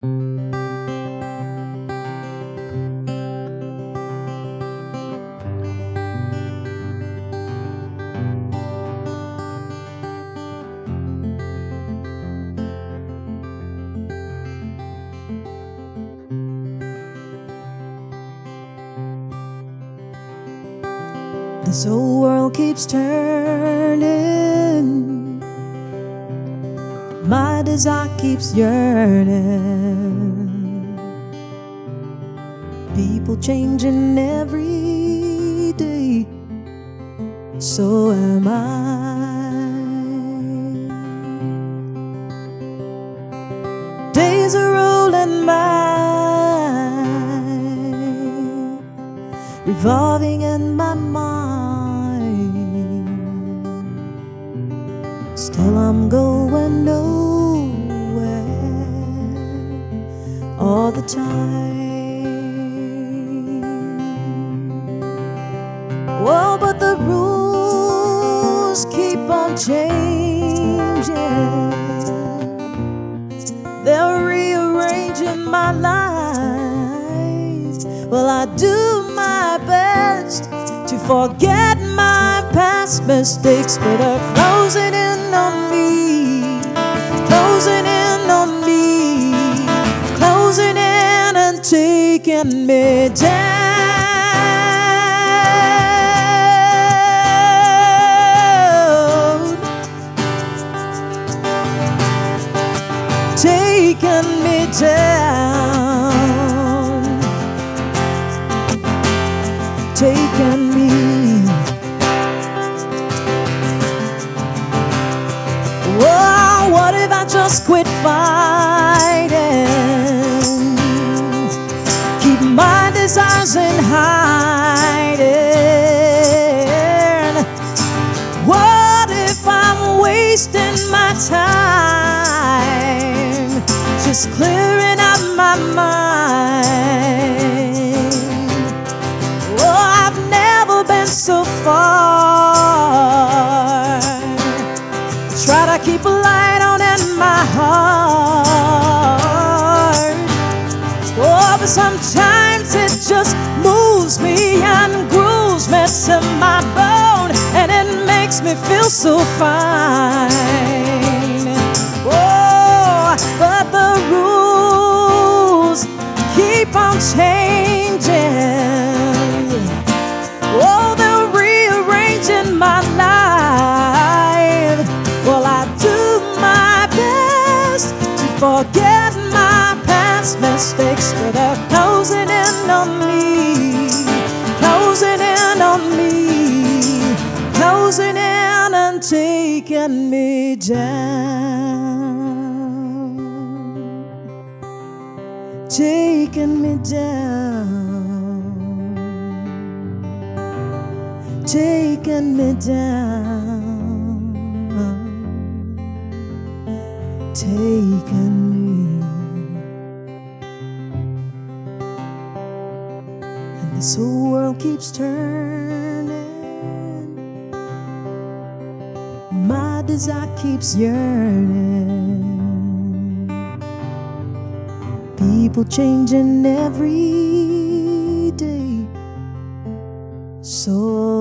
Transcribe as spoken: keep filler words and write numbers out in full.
This whole world keeps turning, my desire keeps yearning. People changing every day, so am I. Days are rolling by, revolving in my mind. Still I'm going nowhere all the time. Well, but the rules keep on changing. They're rearranging my life. Well, I do my best to forget my past mistakes, but they're closing in on me, closing in on me, closing in and taking me down, taking me down, taking me. Whoa, what if I just quit fighting? Keep my desires in hiding. What if I'm wasting my time just clearing up my mind? Oh, I've never been so far. Try to keep a light on in my heart. Oh, but sometimes it just moves me and grooves me to my bone, and it makes me feel so fine. Oh, but the rules keep on changing. Oh, they're rearranging my life. Well, I do my best to forget my past mistakes, but they're closing in on me, closing in on me, closing in and taking me down, taking me down, taking me down, taking me. And this whole world keeps turning, my desire keeps yearning. People changing every day, so